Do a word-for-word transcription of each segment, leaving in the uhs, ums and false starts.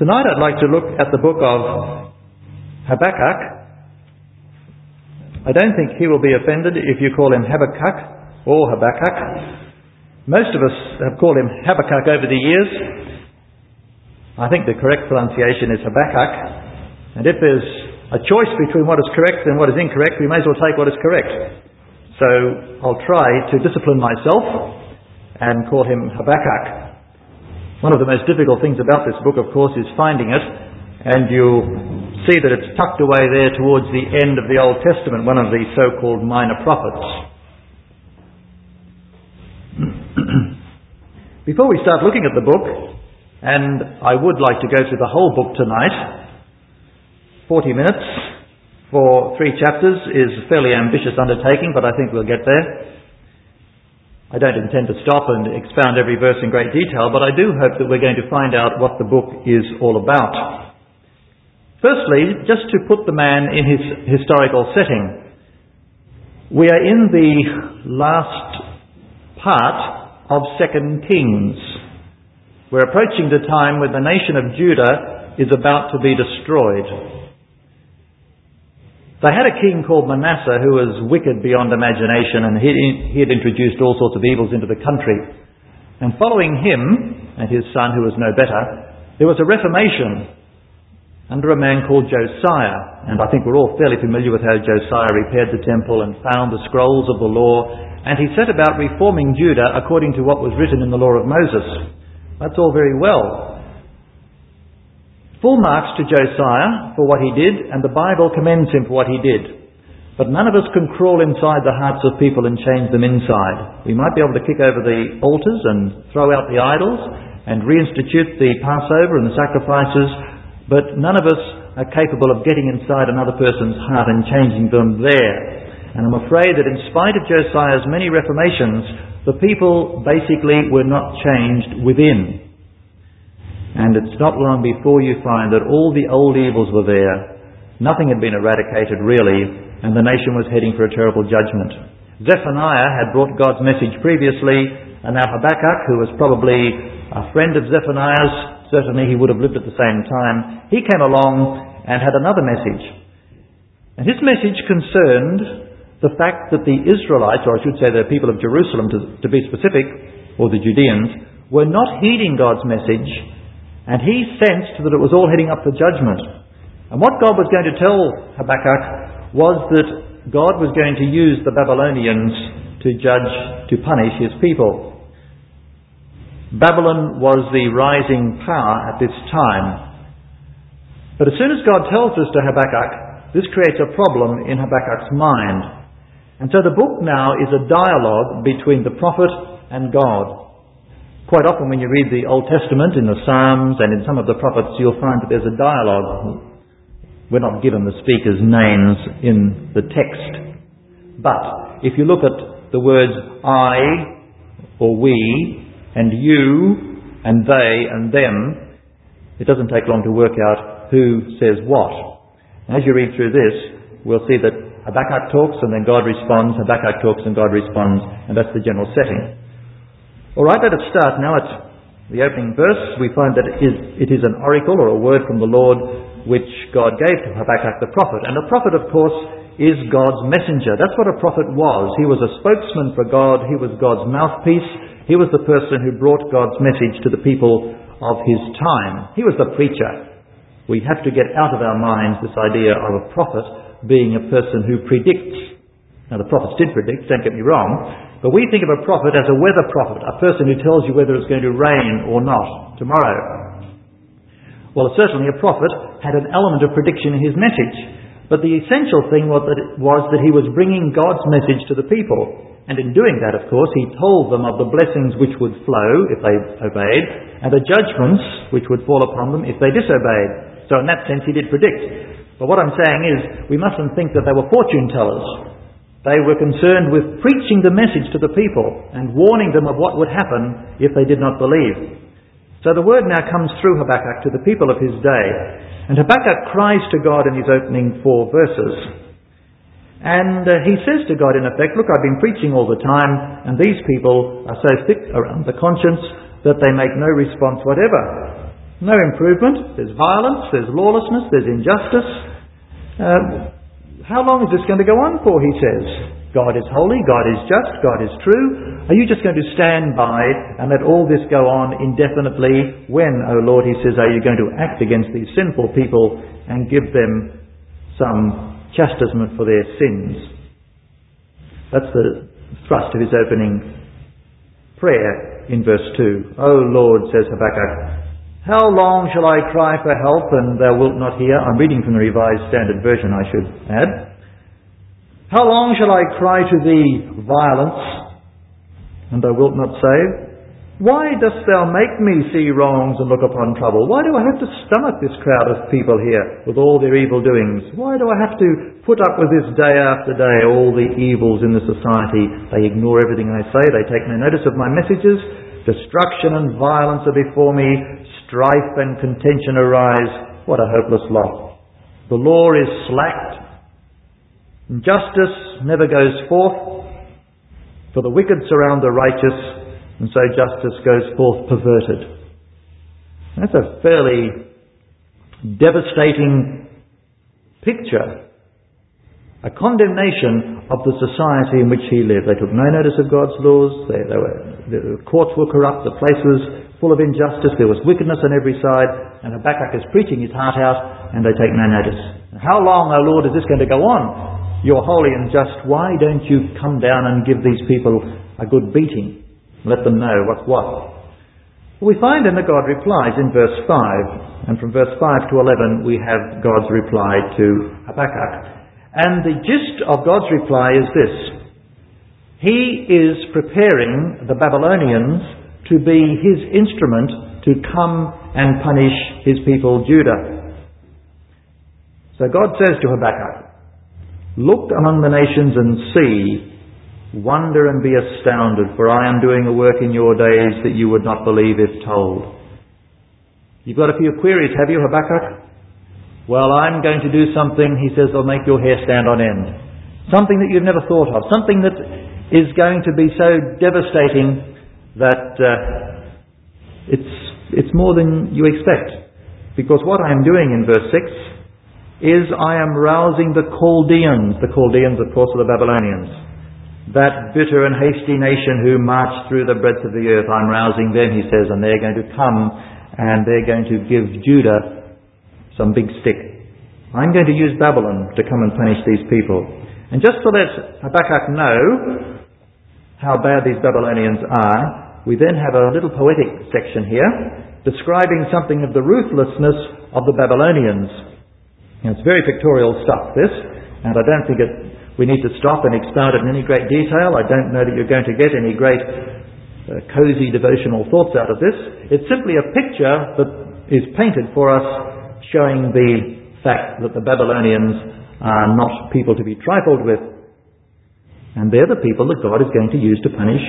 Tonight I'd like to look at the book of Habakkuk. I don't think he will be offended if you call him Habakkuk or Habakkuk. Most of us have called him Habakkuk over the years. I think the correct pronunciation is Habakkuk. And if there's a choice between what is correct and what is incorrect, we may as well take what is correct. So I'll try to discipline myself and call him Habakkuk. One of the most difficult things about this book, of course, is finding it, and you'll see that it's tucked away there towards the end of the Old Testament, one of the so-called minor prophets. Before we start looking at the book, and I would like to go through the whole book tonight, forty minutes for three chapters is a fairly ambitious undertaking, but I think we'll get there. I don't intend to stop and expound every verse in great detail, but I do hope that we're going to find out what the book is all about. Firstly, just to put the man in his historical setting, we are in the last part of Second Kings. We're approaching the time when the nation of Judah is about to be destroyed. They had a king called Manasseh who was wicked beyond imagination, and he, he had introduced all sorts of evils into the country. And following him, and his son who was no better, there was a reformation under a man called Josiah. And I think we're all fairly familiar with how Josiah repaired the temple and found the scrolls of the law, and he set about reforming Judah according to what was written in the law of Moses. That's all very well. Full marks to Josiah for what he did, and the Bible commends him for what he did. But none of us can crawl inside the hearts of people and change them inside. We might be able to kick over the altars and throw out the idols and reinstitute the Passover and the sacrifices, but none of us are capable of getting inside another person's heart and changing them there. And I'm afraid that in spite of Josiah's many reformations, the people basically were not changed within. And it's not long before you find that all the old evils were there. Nothing had been eradicated really, and the nation was heading for a terrible judgment. Zephaniah had brought God's message previously, and now Habakkuk, who was probably a friend of Zephaniah's, certainly he would have lived at the same time, he came along and had another message. And his message concerned the fact that the Israelites, or I should say the people of Jerusalem to, to be specific, or the Judeans, were not heeding God's message. And he sensed that it was all heading up for judgment. And what God was going to tell Habakkuk was that God was going to use the Babylonians to judge, to punish his people. Babylon was the rising power at this time. But as soon as God tells this to Habakkuk, this creates a problem in Habakkuk's mind. And so the book now is a dialogue between the prophet and God. Quite often when you read the Old Testament in the Psalms and in some of the prophets, you'll find that there's a dialogue. We're not given the speakers' names in the text. But if you look at the words I, or we, and you, and they, and them, it doesn't take long to work out who says what. As you read through this, we'll see that Habakkuk talks and then God responds, Habakkuk talks and God responds, and that's the general setting. All right, let us start now at the opening verse. We find that it is, it is an oracle or a word from the Lord which God gave to Habakkuk the prophet. And a prophet, of course, is God's messenger. That's what a prophet was. He was a spokesman for God. He was God's mouthpiece. He was the person who brought God's message to the people of his time. He was the preacher. We have to get out of our minds this idea of a prophet being a person who predicts. Now, the prophets did predict, don't get me wrong, but we think of a prophet as a weather prophet, a person who tells you whether it's going to rain or not tomorrow. Well, certainly a prophet had an element of prediction in his message, but the essential thing was that, it was that he was bringing God's message to the people. And in doing that, of course, he told them of the blessings which would flow if they obeyed, and the judgments which would fall upon them if they disobeyed. So in that sense, he did predict. But what I'm saying is, we mustn't think that they were fortune tellers. They were concerned with preaching the message to the people and warning them of what would happen if they did not believe. So the word now comes through Habakkuk to the people of his day. And Habakkuk cries to God in his opening four verses. And uh, he says to God, in effect, look, I've been preaching all the time, and these people are so thick around the conscience that they make no response whatever. No improvement. There's violence, there's lawlessness, there's injustice. Uh, how long is this going to go on for, he says? God is holy, God is just, God is true. Are you just going to stand by and let all this go on indefinitely? When, O Lord, he says, are you going to act against these sinful people and give them some chastisement for their sins? That's the thrust of his opening prayer in verse two. O Lord, says Habakkuk, how long shall I cry for help and thou wilt not hear? I'm reading from the Revised Standard Version, I should add. How long shall I cry to thee violence, and thou wilt not save? Why dost thou make me see wrongs and look upon trouble? Why do I have to stomach this crowd of people here with all their evil doings? Why do I have to put up with this day after day, all the evils in the society? They ignore everything I say. They take no notice of my messages. Destruction and violence are before me. Strife and contention arise. What a hopeless lot. The law is slacked. Justice never goes forth, for the wicked surround the righteous, and so justice goes forth perverted. That's a fairly devastating picture, a condemnation of the society in which he lived. They took no notice of God's laws, they, they were, the courts were corrupt, the place was full of injustice, there was wickedness on every side, and Habakkuk is preaching his heart out, and they take no notice. How long, O Lord, is this going to go on? You're holy and just. Why don't you come down and give these people a good beating? Let them know what's what. Well, we find then that God replies in verse five. And from verse five to eleven we have God's reply to Habakkuk. And the gist of God's reply is this. He is preparing the Babylonians to be his instrument to come and punish his people Judah. So God says to Habakkuk, look among the nations and see, wonder and be astounded, for I am doing a work in your days that you would not believe if told. You've got a few queries, have you, Habakkuk? Well, I'm going to do something, he says, that'll make your hair stand on end. Something that you've never thought of. Something that is going to be so devastating that uh, it's, it's more than you expect. Because what I am doing in verse six is I am rousing the Chaldeans. The Chaldeans, of course, are the Babylonians. That bitter and hasty nation who marched through the breadth of the earth. I'm rousing them, he says, and they're going to come and they're going to give Judah some big stick. I'm going to use Babylon to come and punish these people. And just to let Habakkuk know how bad these Babylonians are, we then have a little poetic section here describing something of the ruthlessness of the Babylonians. Now, it's very pictorial stuff, this, and I don't think it, we need to stop and expound it in any great detail. I don't know that you're going to get any great uh, cosy devotional thoughts out of this. It's simply a picture that is painted for us showing the fact that the Babylonians are not people to be trifled with. And they're the people that God is going to use to punish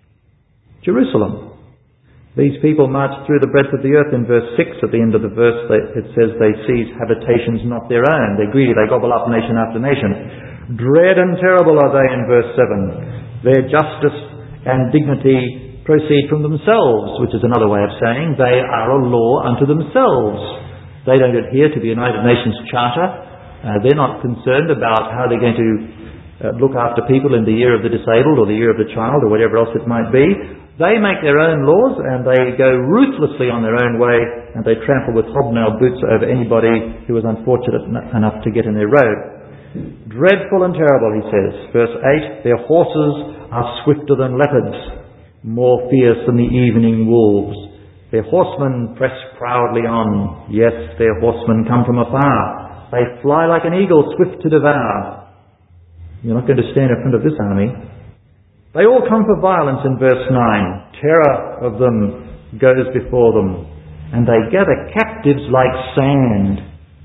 Jerusalem. These people marched through the breadth of the earth. In verse six, at the end of the verse, they, it says they seize habitations not their own. They're greedy, they gobble up nation after nation. Dread and terrible are they in verse seven. Their justice and dignity proceed from themselves, which is another way of saying they are a law unto themselves. They don't adhere to the United Nations Charter. Uh, they're not concerned about how they're going to uh, look after people in the year of the disabled or the year of the child or whatever else it might be. They make their own laws and they go ruthlessly on their own way and they trample with hobnail boots over anybody who is unfortunate enough to get in their road. Dreadful and terrible, he says. Verse eight, their horses are swifter than leopards, more fierce than the evening wolves. Their horsemen press proudly on. Yes, their horsemen come from afar. They fly like an eagle, swift to devour. You're not going to stand in front of this army. They all come for violence in verse nine. Terror of them goes before them. And they gather captives like sand.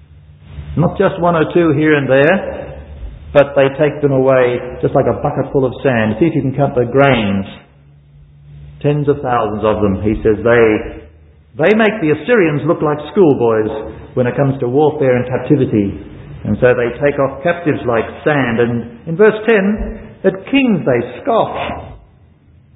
Not just one or two here and there, but they take them away just like a bucket full of sand. See if you can count the grains. Tens of thousands of them, he says. They, they make the Assyrians look like schoolboys when it comes to warfare and captivity. And so they take off captives like sand. And in verse ten, at kings they scoff.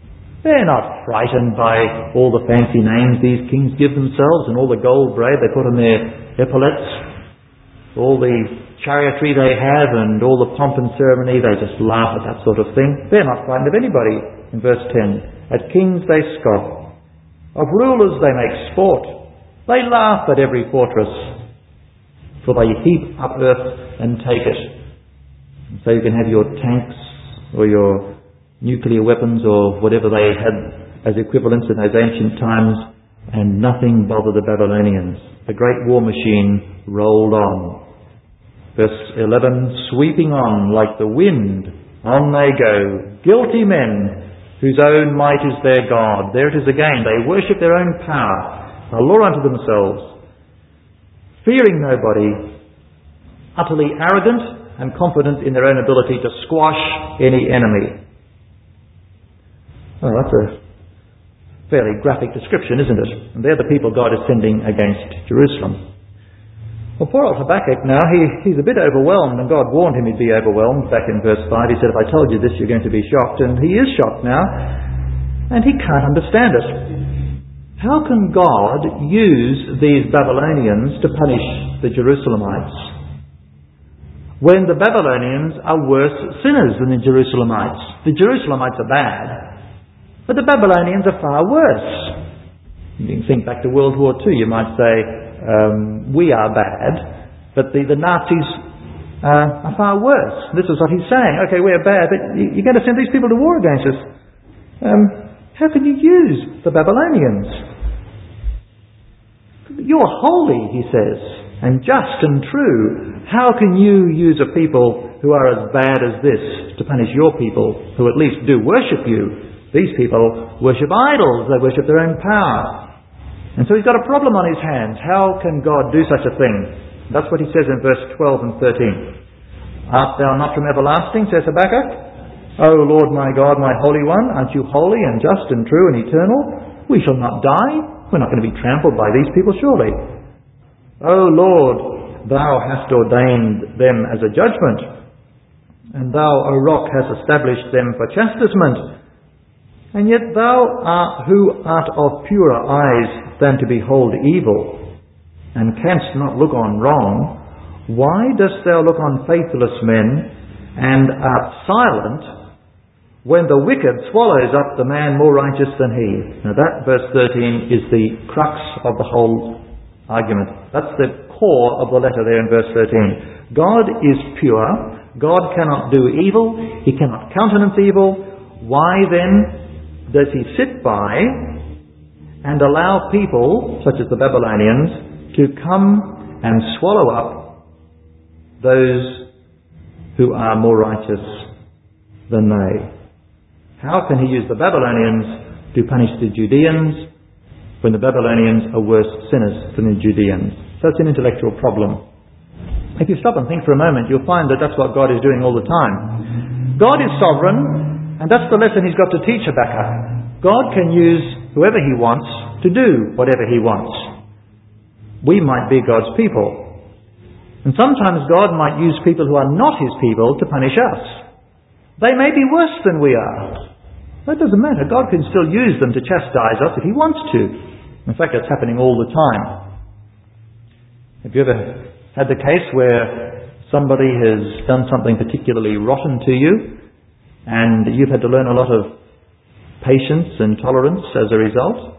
They're not frightened by all the fancy names these kings give themselves and all the gold braid they put on their epaulets, all the chariotry they have and all the pomp and ceremony. They just laugh at that sort of thing. They're not frightened of anybody. In verse ten, at kings they scoff. Of rulers they make sport. They laugh at every fortress, for they heap up earth and take it. And so you can have your tanks or your nuclear weapons or whatever they had as equivalents in those ancient times, and nothing bothered the Babylonians. The great war machine rolled on. Verse eleven, sweeping on like the wind, on they go, guilty men whose own might is their God. There it is again. They worship their own power, a law unto themselves, fearing nobody, utterly arrogant and confident in their own ability to squash any enemy. Well, that's a fairly graphic description, isn't it? And they're the people God is sending against Jerusalem. Well, poor old Habakkuk now, he, he's a bit overwhelmed, and God warned him he'd be overwhelmed. Back in verse five, he said, if I told you this, you're going to be shocked. And he is shocked now, and he can't understand it. How can God use these Babylonians to punish the Jerusalemites when the Babylonians are worse sinners than the Jerusalemites? The Jerusalemites are bad, but the Babylonians are far worse. You can think back to World War Two, you might say, Um, we are bad, but the, the Nazis uh, are far worse. This is what he's saying. Okay, we're bad, but you, you're going to send these people to war against us. Um, how can you use the Babylonians? You're holy, he says, and just and true. How can you use a people who are as bad as this to punish your people who at least do worship you? These people worship idols. They worship their own power. And so he's got a problem on his hands. How can God do such a thing? That's what he says in verse twelve and thirteen. Art thou not from everlasting, says Habakkuk? O Lord my God, my Holy One, aren't you holy and just and true and eternal? We shall not die. We're not going to be trampled by these people, surely. O Lord, thou hast ordained them as a judgment, and thou, O rock, hast established them for chastisement. And yet thou art who art of purer eyes than to behold evil, and canst not look on wrong. Why dost thou look on faithless men, and art silent, when the wicked swallows up the man more righteous than he? Now that, verse thirteen, is the crux of the whole argument. That's the core of the letter there in verse thirteen. God is pure. God cannot do evil. He cannot countenance evil. Why then does he sit by and allow people, such as the Babylonians, to come and swallow up those who are more righteous than they? How can he use the Babylonians to punish the Judeans when the Babylonians are worse sinners than the Judeans? So it's an intellectual problem. If you stop and think for a moment, you'll find that that's what God is doing all the time. God is sovereign, and that's the lesson he's got to teach Habakkuk. God can use whoever he wants to do whatever he wants. We might be God's people. And sometimes God might use people who are not his people to punish us. They may be worse than we are. That doesn't matter. God can still use them to chastise us if he wants to. In fact, that's happening all the time. Have you ever had the case where somebody has done something particularly rotten to you, and you've had to learn a lot of patience and tolerance as a result?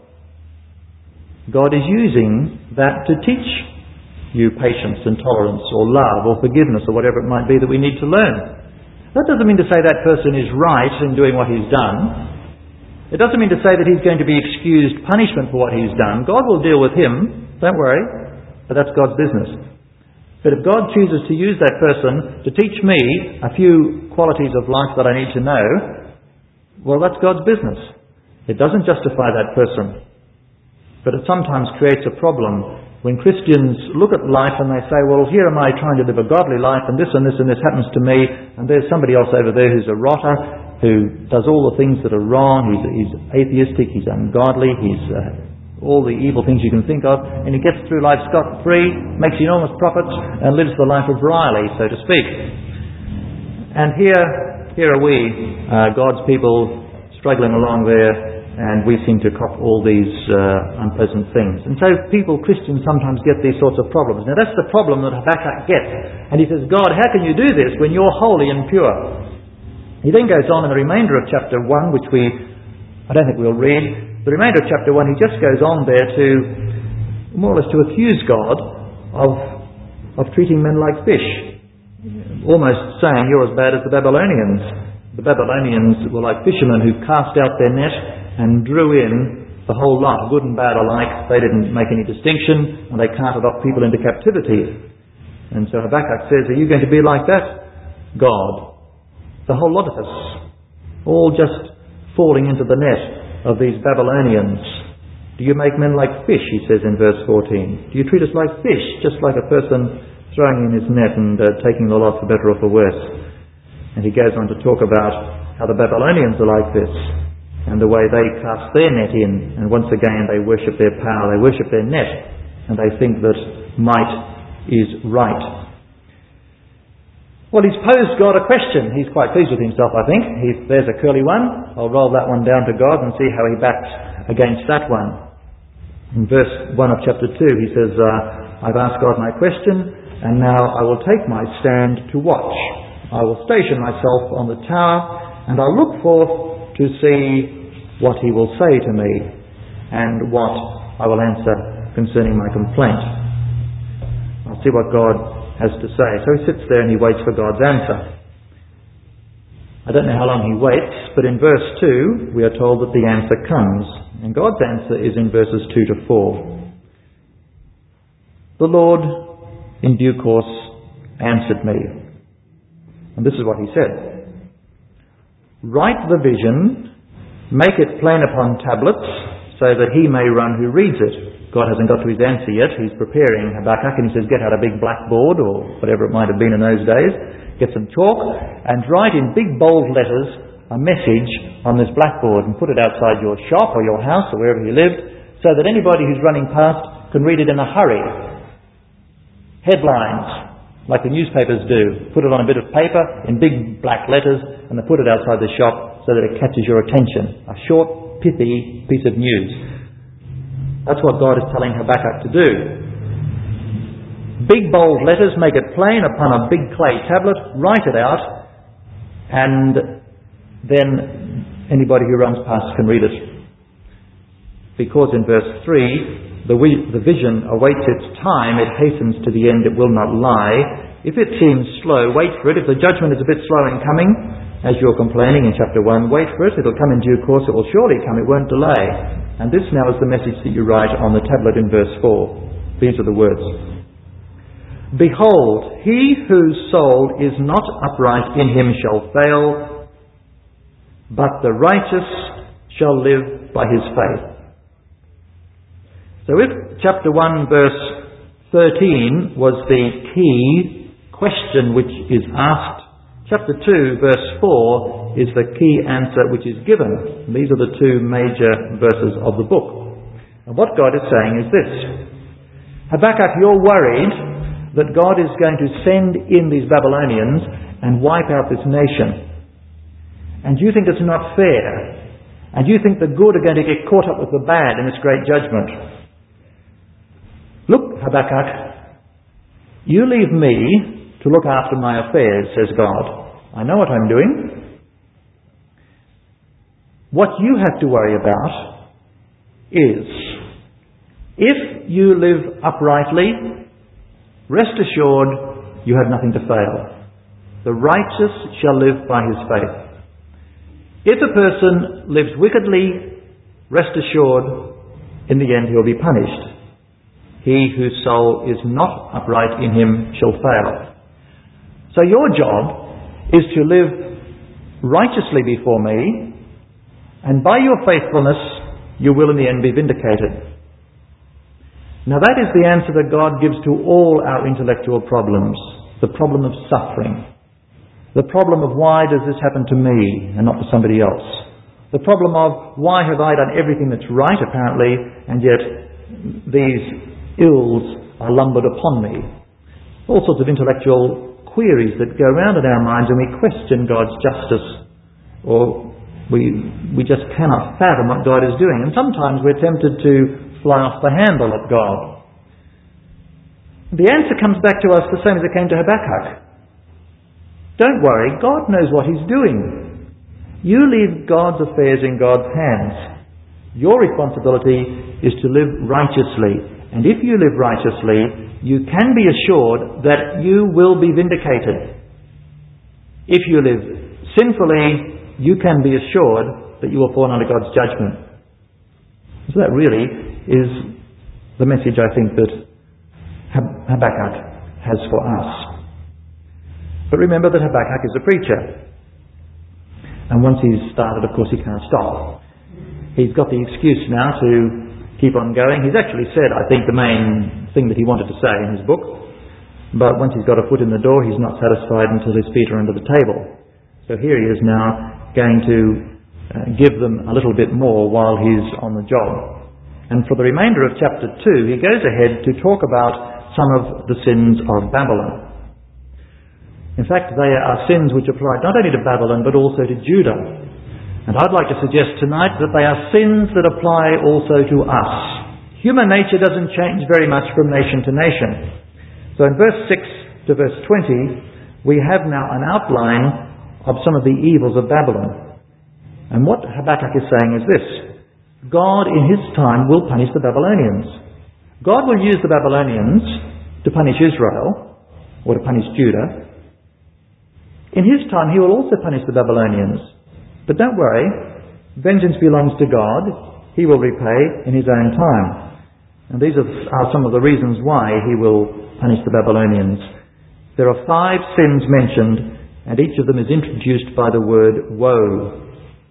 God is using that to teach you patience and tolerance or love or forgiveness or whatever it might be that we need to learn. That doesn't mean to say that person is right in doing what he's done. It doesn't mean to say that he's going to be excused punishment for what he's done. God will deal with him, don't worry, but that's God's business. But if God chooses to use that person to teach me a few qualities of life that I need to know, well, that's God's business. It doesn't justify that person. But it sometimes creates a problem when Christians look at life and they say, well, here am I trying to live a godly life, and this and this and this happens to me, and there's somebody else over there who's a rotter, who does all the things that are wrong, he's, he's atheistic, he's ungodly, he's uh, all the evil things you can think of, and he gets through life scot-free, makes enormous profits, and lives the life of Riley, so to speak. And here, here are we, uh, God's people, struggling along there, and we seem to cop all these uh, unpleasant things. And so people, Christians, sometimes get these sorts of problems. Now that's the problem that Habakkuk gets. And he says, God, how can you do this when you're holy and pure? He then goes on in the remainder of chapter one, which we, I don't think we'll read. The remainder of chapter one, he just goes on there to, more or less to accuse God of, of treating men like fish. Almost saying, you're as bad as the Babylonians. The Babylonians were like fishermen who cast out their net and drew in the whole lot, good and bad alike. They didn't make any distinction, and they carted off people into captivity. And so Habakkuk says, are you going to be like that, God? The whole lot of us, all just falling into the net of these Babylonians. Do you make men like fish, he says in verse fourteen. Do you treat us like fish, just like a person throwing in his net and uh, taking the lot for better or for worse? And he goes on to talk about how the Babylonians are like this, and the way they cast their net in, and once again they worship their power, they worship their net, and they think that might is right. Well, he's posed God a question. He's quite pleased with himself, I think. He's, there's a curly one. I'll roll that one down to God and see how he backs against that one. In verse one of chapter two, he says, uh, I've asked God my question, and now I will take my stand to watch. I will station myself on the tower, and I'll look forth to see what he will say to me, and what I will answer concerning my complaint. I'll see what God has to say. So he sits there and he waits for God's answer. I don't know how long he waits, but in verse two we are told that the answer comes, and God's answer is in verses two to four. The Lord in due course answered me. And this is what he said. Write the vision, make it plain upon tablets, so that he may run who reads it. God hasn't got to his answer yet. He's preparing Habakkuk, and he says, get out a big blackboard, or whatever it might have been in those days, get some chalk, and write in big bold letters a message on this blackboard, and put it outside your shop or your house or wherever you lived, so that anybody who's running past can read it in a hurry. Headlines, like the newspapers do. Put it on a bit of paper in big black letters, and they put it outside the shop so that it catches your attention. A short, pithy piece of news. That's what God is telling Habakkuk to do. Big bold letters, make it plain upon a big clay tablet, write it out, and then anybody who runs past can read it. Because in verse three, the, the vision awaits its time, it hastens to the end, it will not lie. If it seems slow, wait for it. If the judgment is a bit slow in coming, as you're complaining in chapter one, wait for it, it'll come in due course, it will surely come, it won't delay. And this now is the message that you write on the tablet in verse four. These are the words. Behold, he whose soul is not upright in him shall fail, but the righteous shall live by his faith. So if chapter one verse thirteen was the key question which is asked, chapter two verse four is the key answer which is given. These are the two major verses of the book. And what God is saying is this. Habakkuk, you're worried that God is going to send in these Babylonians and wipe out this nation. And you think it's not fair. And you think the good are going to get caught up with the bad in this great judgment. Look, Habakkuk, you leave me to look after my affairs, says God. I know what I'm doing. What you have to worry about is, if you live uprightly, rest assured you have nothing to fail. The righteous shall live by his faith. If a person lives wickedly, rest assured, in the end he will be punished. He whose soul is not upright in him shall fail. So your job is to live righteously before me, and by your faithfulness you will in the end be vindicated. Now that is the answer that God gives to all our intellectual problems. The problem of suffering. The problem of why does this happen to me and not to somebody else. The problem of why have I done everything that's right apparently, and yet these ills are lumbered upon me. All sorts of intellectual queries that go around in our minds when we question God's justice, or We, we just cannot fathom what God is doing. And sometimes we're tempted to fly off the handle at God. The answer comes back to us the same as it came to Habakkuk. Don't worry, God knows what He's doing. You leave God's affairs in God's hands. Your responsibility is to live righteously. And if you live righteously, you can be assured that you will be vindicated. If you live sinfully, you can be assured that you will fall under God's judgment. So that really is the message, I think, that Habakkuk has for us. But remember that Habakkuk is a preacher. And once he's started, of course, he can't stop. He's got the excuse now to keep on going. He's actually said, I think, the main thing that he wanted to say in his book. But once he's got a foot in the door, he's not satisfied until his feet are under the table. So here he is now going to uh, give them a little bit more while he's on the job. And for the remainder of chapter two, he goes ahead to talk about some of the sins of Babylon. In fact, they are sins which apply not only to Babylon, but also to Judah. And I'd like to suggest tonight that they are sins that apply also to us. Human nature doesn't change very much from nation to nation. So in verse six to verse twenty, we have now an outline of some of the evils of Babylon. And what Habakkuk is saying is this: God in His time will punish the Babylonians. God will use the Babylonians to punish Israel, or to punish Judah. In His time He will also punish the Babylonians. But don't worry, vengeance belongs to God. He will repay in His own time. And these are some of the reasons why He will punish the Babylonians. There are five sins mentioned, and each of them is introduced by the word woe.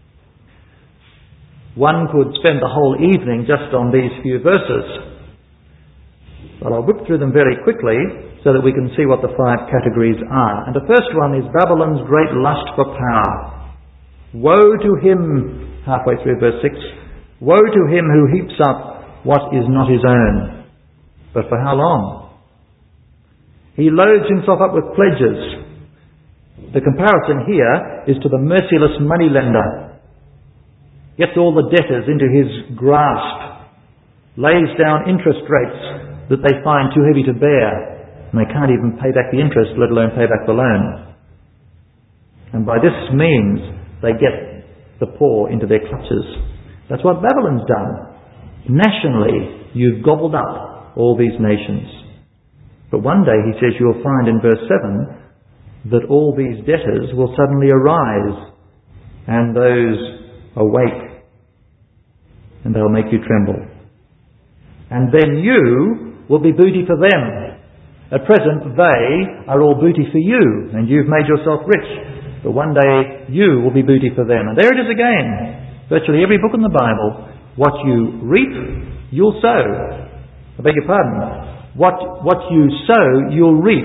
One could spend the whole evening just on these few verses. But I'll whip through them very quickly so that we can see what the five categories are. And the first one is Babylon's great lust for power. Woe to him, halfway through verse six, woe to him who heaps up what is not his own. But for how long? He loads himself up with pledges. The comparison here is to the merciless moneylender. Gets all the debtors into his grasp, lays down interest rates that they find too heavy to bear, and they can't even pay back the interest, let alone pay back the loan. And by this means, they get the poor into their clutches. That's what Babylon's done. Nationally, you've gobbled up all these nations. But one day, he says, you'll find in verse seven, that all these debtors will suddenly arise, and those awake, and they'll make you tremble. And then you will be booty for them. At present, they are all booty for you, and you've made yourself rich. But one day, you will be booty for them. And there it is again. Virtually every book in the Bible. What you reap, you'll sow. I beg your pardon. What, what you sow, you'll reap.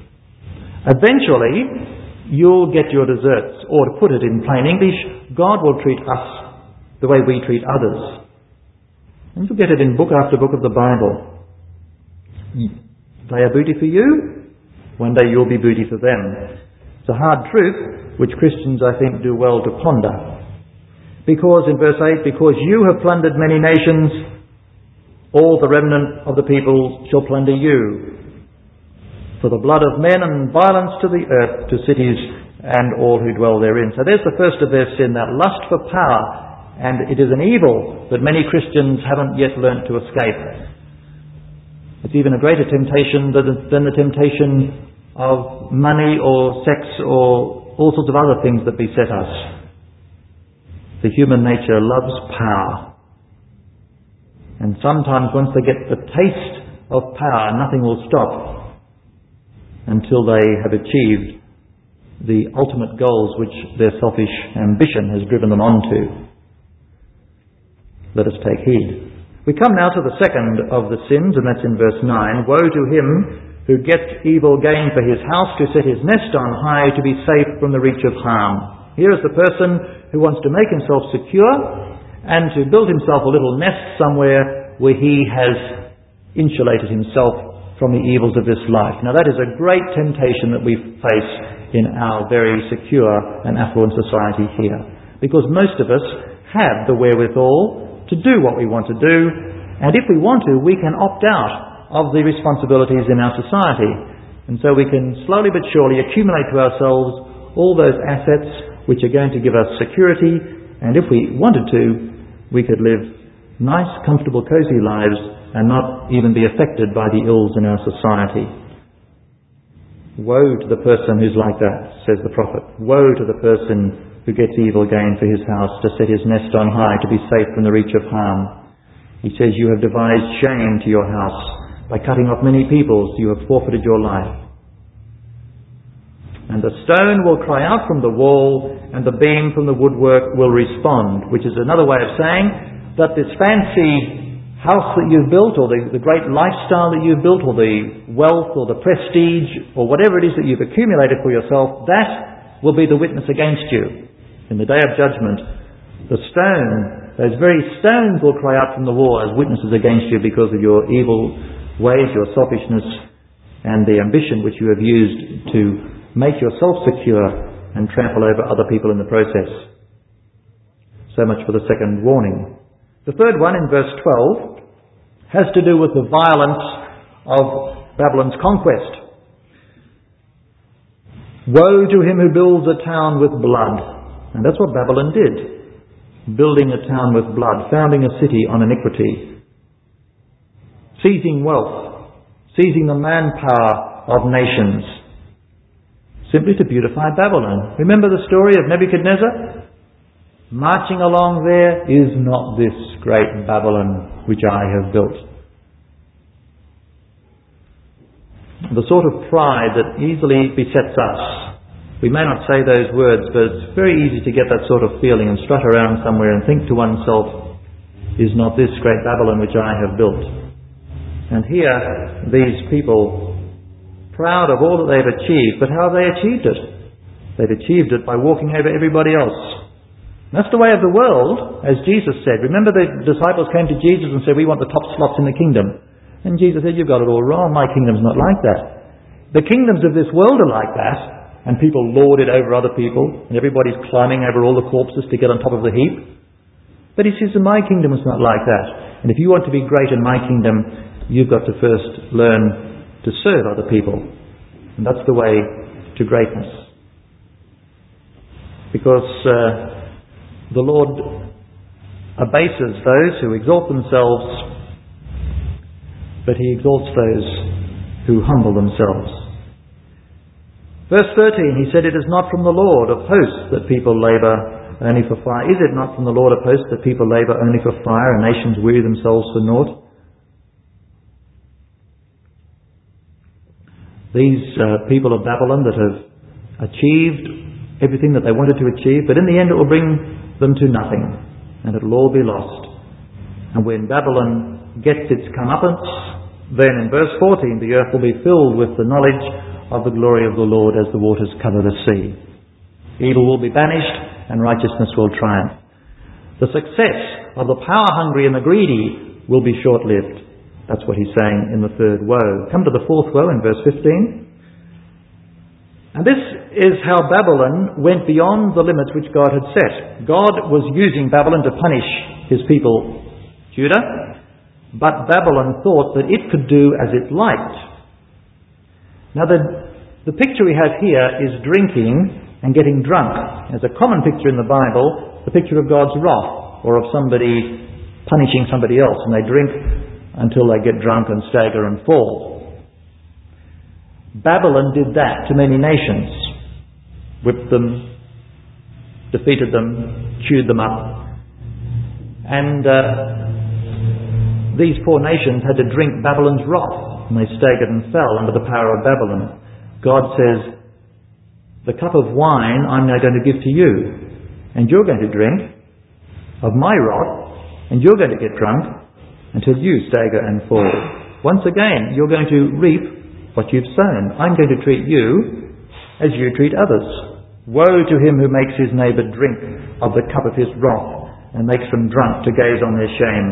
Eventually, you'll get your deserts. Or to put it in plain English, God will treat us the way we treat others. And you'll get it in book after book of the Bible. They are booty for you, one day you'll be booty for them. It's a hard truth which Christians, I think, do well to ponder. Because in verse eight, because you have plundered many nations, all the remnant of the people shall plunder you. For the blood of men and violence to the earth, to cities and all who dwell therein. So there's the first of their sin, that lust for power. And it is an evil that many Christians haven't yet learnt to escape. It's even a greater temptation than the temptation of money or sex or all sorts of other things that beset us. The human nature loves power. And sometimes once they get the taste of power, nothing will stop until they have achieved the ultimate goals which their selfish ambition has driven them on to. Let us take heed. We come now to the second of the sins, and that's in verse nine. Woe to him who gets evil gain for his house, to set his nest on high, to be safe from the reach of harm. Here is the person who wants to make himself secure and to build himself a little nest somewhere where he has insulated himself from the evils of this life. Now that is a great temptation that we face in our very secure and affluent society here. because most of us have the wherewithal to do what we want to do, and if we want to, we can opt out of the responsibilities in our society. And so we can slowly but surely accumulate to ourselves all those assets which are going to give us security, and if we wanted to, we could live nice, comfortable, cosy lives and not even be affected by the ills in our society. Woe to the person who's like that, says the prophet. Woe to the person who gets evil gain for his house, to set his nest on high, to be safe from the reach of harm. He says, you have devised shame to your house. By cutting off many peoples, you have forfeited your life. And the stone will cry out from the wall, and the beam from the woodwork will respond, which is another way of saying that this fancy house that you've built, or the, the great lifestyle that you've built, or the wealth, or the prestige, or whatever it is that you've accumulated for yourself, that will be the witness against you. In the day of judgment, the stone, those very stones will cry out from the wall as witnesses against you because of your evil ways, your selfishness, and the ambition which you have used to make yourself secure and trample over other people in the process. So much for the second warning. The third one, in verse twelve, has to do with the violence of Babylon's conquest. Woe to him who builds a town with blood. And that's what Babylon did. Building a town with blood, founding a city on iniquity, seizing wealth, seizing the manpower of nations, simply to beautify Babylon. Remember the story of Nebuchadnezzar? Marching along there, is not this great Babylon which I have built? The sort of pride that easily besets us. We may not say those words, but it's very easy to get that sort of feeling and strut around somewhere and think to oneself, is not this great Babylon which I have built? And here, these people, proud of all that they've achieved, but how have they achieved it? They've achieved it by walking over everybody else. That's the way of the world, as Jesus said. Remember the disciples came to Jesus and said, we want the top slots in the kingdom. And Jesus said, you've got it all wrong. My kingdom's not like that. The kingdoms of this world are like that, and people lord it over other people, and everybody's climbing over all the corpses to get on top of the heap. But he says, my kingdom is not like that. And if you want to be great in my kingdom, you've got to first learn to serve other people. And that's the way to greatness. Because uh, the Lord abases those who exalt themselves, but he exalts those who humble themselves. Verse thirteen, he said, it is not from the Lord of hosts that people labour only for fire. Is it not from the Lord of hosts that people labour only for fire, and nations weary themselves for naught? These uh, people of Babylon that have achieved everything that they wanted to achieve, but in the end it will bring them to nothing, and it will all be lost. And when Babylon gets its comeuppance, then in verse fourteen the earth will be filled with the knowledge of the glory of the Lord as the waters cover the sea. Evil will be banished and righteousness will triumph. The success of the power-hungry and the greedy will be short-lived. That's what he's saying in the third woe. Come to the fourth woe in verse fifteen. And this is how Babylon went beyond the limits which God had set. God was using Babylon to punish his people, Judah, but Babylon thought that it could do as it liked. Now the, the picture we have here is drinking and getting drunk. There's a common picture in the Bible, the picture of God's wrath, or of somebody punishing somebody else, and they drink until they get drunk and stagger and fall. Babylon did that to many nations. Whipped them, defeated them, chewed them up. And uh, these poor nations had to drink Babylon's wrath, and they staggered and fell under the power of Babylon. God says, the cup of wine I'm now going to give to you, and you're going to drink of my wrath, and you're going to get drunk until you stagger and fall. Once again, you're going to reap what you've sown. I'm going to treat you as you treat others. Woe to him who makes his neighbour drink of the cup of his wrath and makes them drunk to gaze on their shame.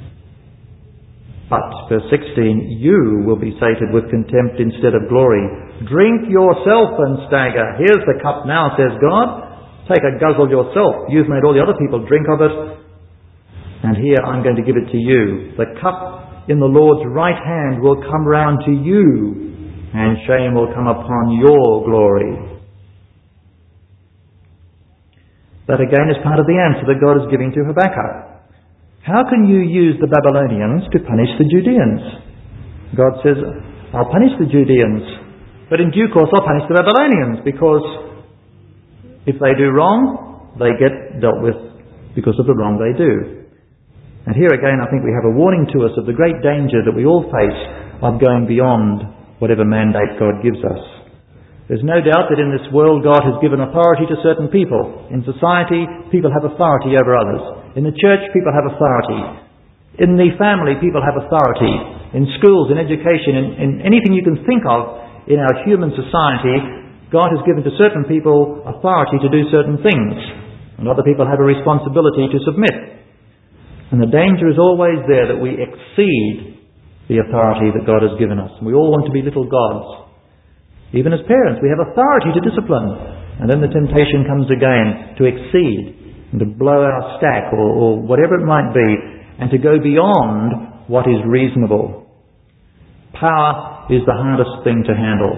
But, verse sixteen, you will be sated with contempt instead of glory. Drink yourself and stagger. Here's the cup now, says God. take a guzzle yourself. You've made all the other people drink of it, and here I'm going to give it to you. The cup in the Lord's right hand will come round to you, and shame will come upon your glory. That again is part of the answer that God is giving to Habakkuk. How can you use the Babylonians to punish the Judeans? God says, I'll punish the Judeans, but in due course I'll punish the Babylonians, because if they do wrong, they get dealt with because of the wrong they do. And here again I think we have a warning to us of the great danger that we all face of going beyond whatever mandate God gives us. There's no doubt that in this world God has given authority to certain people. In society, people have authority over others. In the church, people have authority. In the family, people have authority. In schools, in education, in, in anything you can think of in our human society, God has given to certain people authority to do certain things. And other people have a responsibility to submit. And the danger is always there that we exceed the authority that God has given us. We all want to be little gods. Even as parents, we have authority to discipline. And then the temptation comes again to exceed and to blow our stack or, or whatever it might be, and to go beyond what is reasonable. Power is the hardest thing to handle.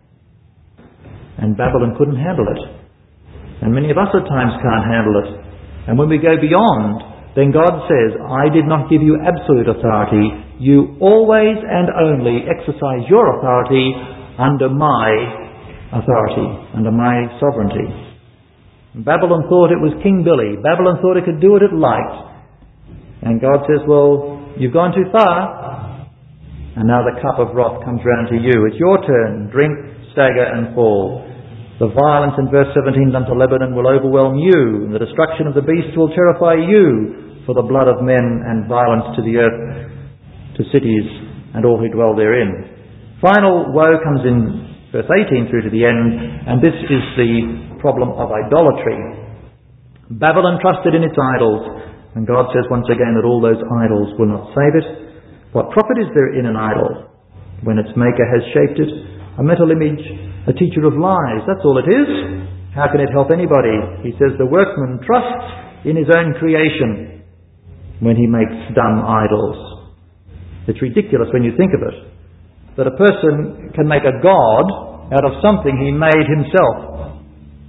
And Babylon couldn't handle it. And many of us at times can't handle it. And when we go beyond, then God says, I did not give you absolute authority. You always and only exercise your authority under my authority, under my sovereignty. Babylon thought it was King Billy. Babylon thought it could do what it liked. And God says, well, you've gone too far. And now the cup of wrath comes round to you. It's your turn. Drink, stagger and fall. The violence in verse seventeen unto Lebanon will overwhelm you, and the destruction of the beast will terrify you, for the blood of men and violence to the earth, to cities and all who dwell therein. Final woe comes in verse eighteen through to the end, and this is the problem of idolatry. Babylon trusted in its idols, and God says once again that all those idols will not save it. What profit is there in an idol when its maker has shaped it? A metal image, a teacher of lies, that's all it is. How can it help anybody? He says the workman trusts in his own creation when he makes dumb idols. It's ridiculous when you think of it, that a person can make a god out of something he made himself.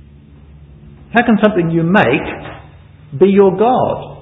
How can something you make be your God?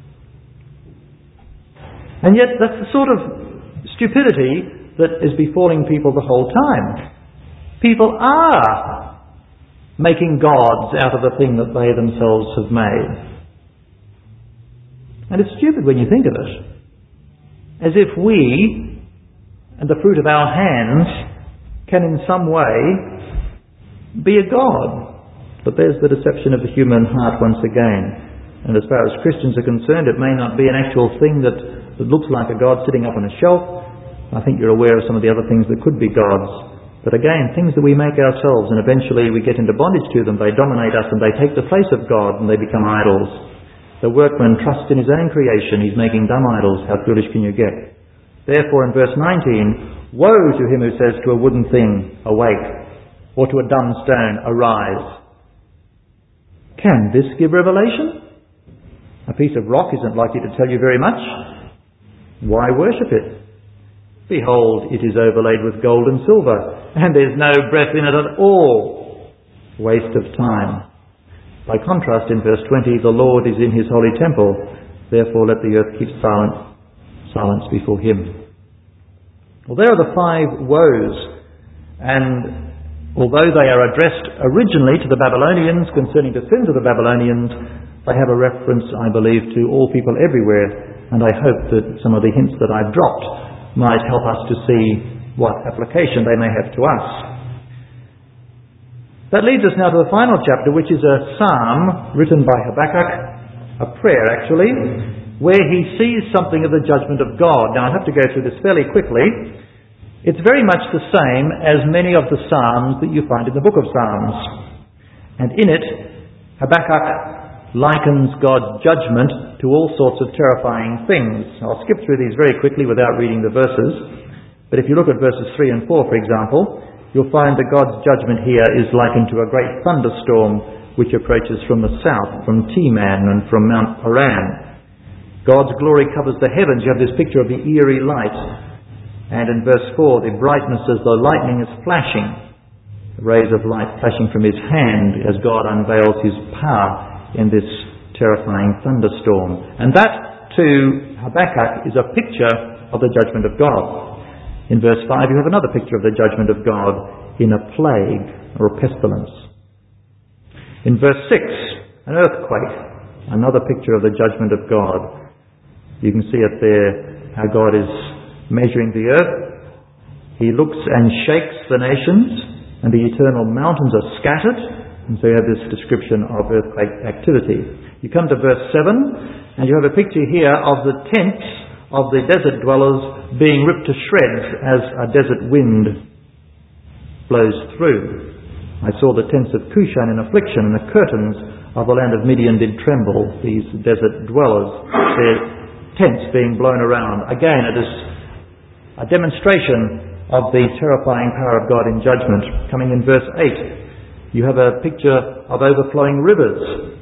And yet that's the sort of stupidity that is befalling people the whole time. People are making gods out of the thing that they themselves have made. And it's stupid when you think of it. As if we and the fruit of our hands can in some way be a god. But there's the deception of the human heart once again. And as far as Christians are concerned, it may not be an actual thing that, that looks like a god sitting up on a shelf. I think you're aware of some of the other things that could be gods. But again, things that we make ourselves, and eventually we get into bondage to them. They dominate us and they take the place of God and they become idols. The workman trusts in his own creation. He's making dumb idols. How foolish can you get? Therefore, in verse nineteen, woe to him who says to a wooden thing, awake, or to a dumb stone, arise. Can this give revelation? A piece of rock isn't likely to tell you very much. Why worship it? Behold, it is overlaid with gold and silver, and there's no breath in it at all. Waste of time. By contrast, in verse twenty, the Lord is in his holy temple, therefore let the earth keep silent, silence before him. Well, there are the five woes, and although they are addressed originally to the Babylonians concerning the sins of the Babylonians, they have a reference, I believe, to all people everywhere, and I hope that some of the hints that I've dropped might help us to see what application they may have to us. That leads us now to the final chapter, which is a psalm written by Habakkuk, a prayer actually, where he sees something of the judgment of God. Now I have to go through this fairly quickly. It's very much the same as many of the psalms that you find in the book of Psalms. And in it, Habakkuk likens God's judgment to all sorts of terrifying things. I'll skip through these very quickly without reading the verses. But if you look at verses three and four, for example, you'll find that God's judgment here is likened to a great thunderstorm which approaches from the south, from Teman and from Mount Paran. God's glory covers the heavens. You have this picture of the eerie light. And in verse four, the brightness as though lightning is flashing. Rays of light flashing from his hand as God unveils his power in this terrifying thunderstorm. And that, to Habakkuk, is a picture of the judgment of God. In verse five, you have another picture of the judgment of God in a plague or a pestilence. In verse six, an earthquake, another picture of the judgment of God. You can see it there, how God is measuring the earth. He looks and shakes the nations, and the eternal mountains are scattered. And so you have this description of earthquake activity. You come to verse seven, and you have a picture here of the tents of the desert dwellers being ripped to shreds as a desert wind blows through. I saw the tents of Cushan in affliction, and the curtains of the land of Midian did tremble, these desert dwellers, their tents being blown around. Again, it is a demonstration of the terrifying power of God in judgment. Coming in verse eight, you have a picture of overflowing rivers.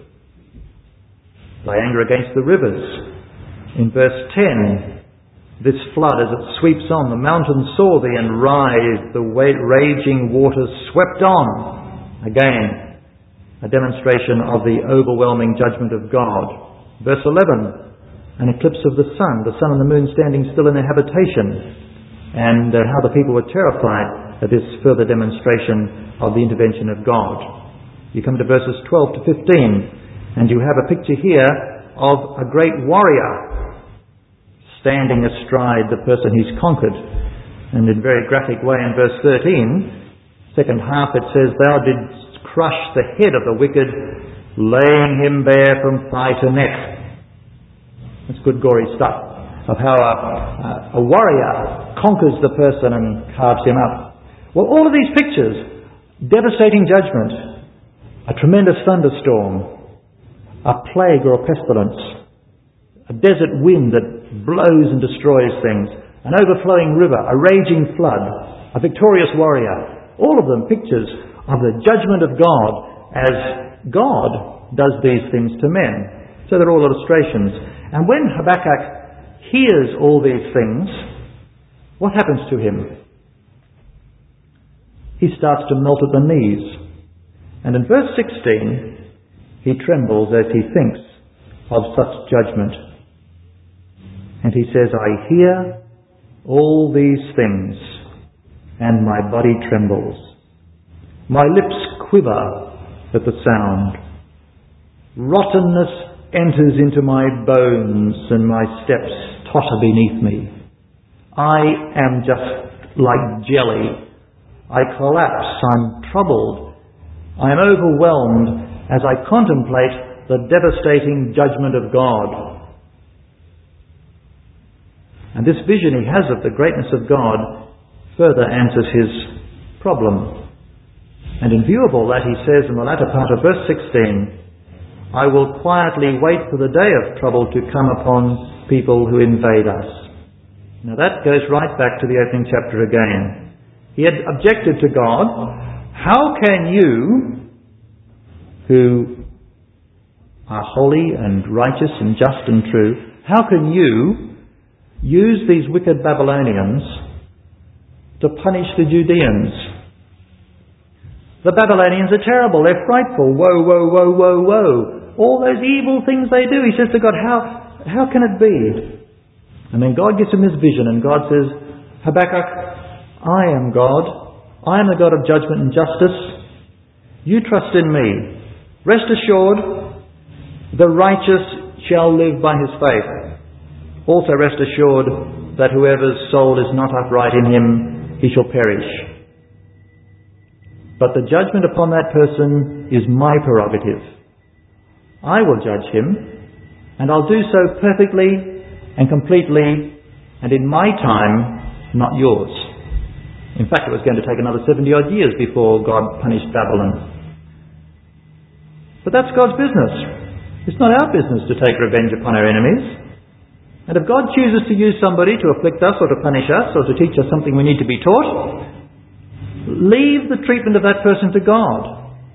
Thy anger against the rivers. In verse ten, this flood as it sweeps on, the mountains saw thee and writhed, the raging waters swept on. Again, a demonstration of the overwhelming judgment of God. Verse eleven, an eclipse of the sun, the sun and the moon standing still in their habitation, and uh, how the people were terrified at this further demonstration of the intervention of God. You come to verses twelve to fifteen, and you have a picture here of a great warrior standing astride the person he's conquered. And in a very graphic way in verse thirteen, second half, it says, Thou didst crush the head of the wicked, laying him bare from thigh to neck. That's good gory stuff, of how a, a warrior conquers the person and carves him up. Well, all of these pictures, devastating judgment, a tremendous thunderstorm, a plague or a pestilence, a desert wind that blows and destroys things, an overflowing river, a raging flood, a victorious warrior, all of them pictures of the judgment of God as God does these things to men. So they're all illustrations. And when Habakkuk hears all these things, what happens to him? He starts to melt at the knees. And in verse sixteen, he trembles as he thinks of such judgment. And he says, I hear all these things, and my body trembles. My lips quiver at the sound. Rottenness enters into my bones, and my steps totter beneath me. I am just like jelly. I collapse. I'm troubled. I am overwhelmed as I contemplate the devastating judgment of God. And this vision he has of the greatness of God further answers his problem. And in view of all that, he says in the latter part of verse sixteen, I will quietly wait for the day of trouble to come upon people who invade us. Now that goes right back to the opening chapter again. He had objected to God. How can you, who are holy and righteous and just and true, how can you use these wicked Babylonians to punish the Judeans? The Babylonians are terrible. They're frightful. Woe, woe, woe, woe, woe. All those evil things they do. He says to God, how, how can it be? And then God gives him this vision, and God says, Habakkuk, I am God. I am the God of judgment and justice. You trust in me. Rest assured, the righteous shall live by his faith. Also rest assured that whoever's soul is not upright in him, he shall perish. But the judgment upon that person is my prerogative. I will judge him, and I'll do so perfectly and completely, and in my time, not yours. In fact, it was going to take another seventy odd years before God punished Babylon. But that's God's business. It's not our business to take revenge upon our enemies. And if God chooses to use somebody to afflict us or to punish us or to teach us something we need to be taught, leave the treatment of that person to God.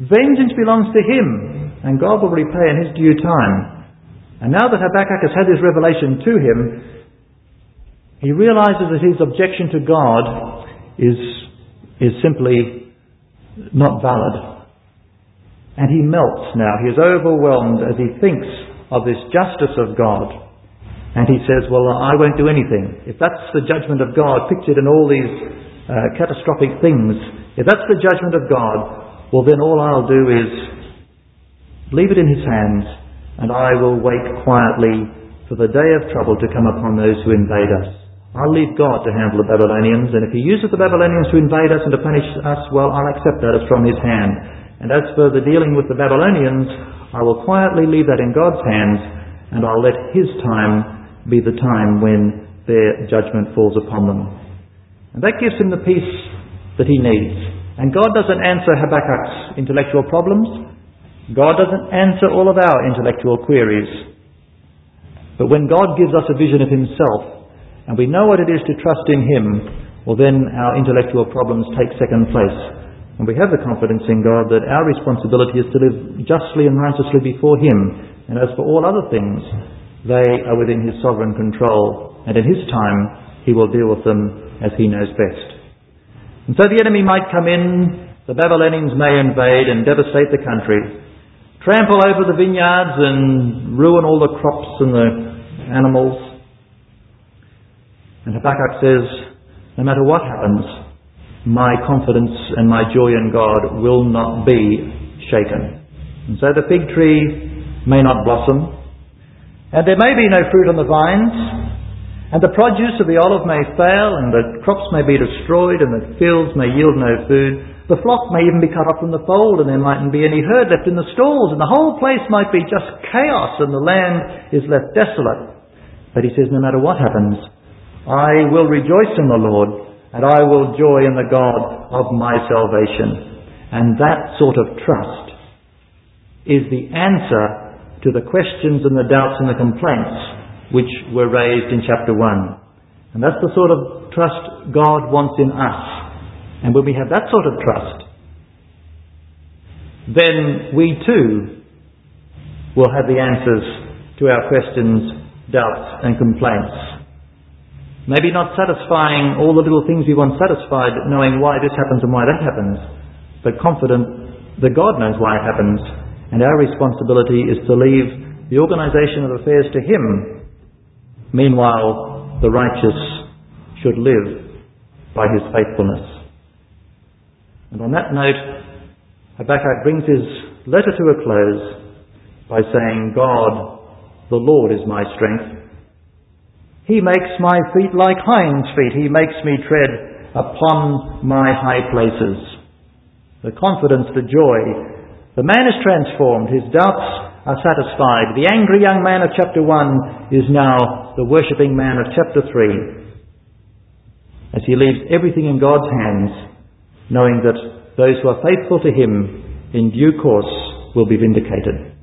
Vengeance belongs to him, and God will repay in his due time. And now that Habakkuk has had this revelation to him, he realizes that his objection to God is, is simply not valid. And he melts now. He is overwhelmed as he thinks of this justice of God. And he says, well, I won't do anything. If that's the judgment of God pictured in all these uh, catastrophic things, if that's the judgment of God, well then all I'll do is leave it in his hands, and I will wait quietly for the day of trouble to come upon those who invade us. I'll leave God to handle the Babylonians, and if he uses the Babylonians to invade us and to punish us, well, I'll accept that as from his hand. And as for the dealing with the Babylonians, I will quietly leave that in God's hands, and I'll let his time be the time when their judgment falls upon them. And that gives him the peace that he needs. And God doesn't answer Habakkuk's intellectual problems. God doesn't answer all of our intellectual queries. But when God gives us a vision of himself, and we know what it is to trust in him, well then our intellectual problems take second place. And we have the confidence in God that our responsibility is to live justly and righteously before him. And as for all other things, they are within his sovereign control. And in his time, he will deal with them as he knows best. And so the enemy might come in, the Babylonians may invade and devastate the country, trample over the vineyards and ruin all the crops and the animals. And Habakkuk says, no matter what happens, my confidence and my joy in God will not be shaken. And so the fig tree may not blossom, and there may be no fruit on the vines, and the produce of the olive may fail, and the crops may be destroyed, and the fields may yield no food. The flock may even be cut off from the fold, and there mightn't be any herd left in the stalls, and the whole place might be just chaos, and the land is left desolate. But he says, no matter what happens, I will rejoice in the Lord, and I will joy in the God of my salvation. And that sort of trust is the answer to the questions and the doubts and the complaints which were raised in chapter one. And that's the sort of trust God wants in us. And when we have that sort of trust, then we too will have the answers to our questions, doubts and complaints. Maybe not satisfying all the little things we want satisfied, knowing why this happens and why that happens, but confident that God knows why it happens, and our responsibility is to leave the organisation of affairs to him. Meanwhile, the righteous should live by his faithfulness. And on that note, Habakkuk brings his letter to a close by saying, God, the Lord is my strength. He makes my feet like hinds' feet. He makes me tread upon my high places. The confidence, the joy. The man is transformed. His doubts are satisfied. The angry young man of chapter one is now the worshipping man of chapter three, as he leaves everything in God's hands, knowing that those who are faithful to him in due course will be vindicated.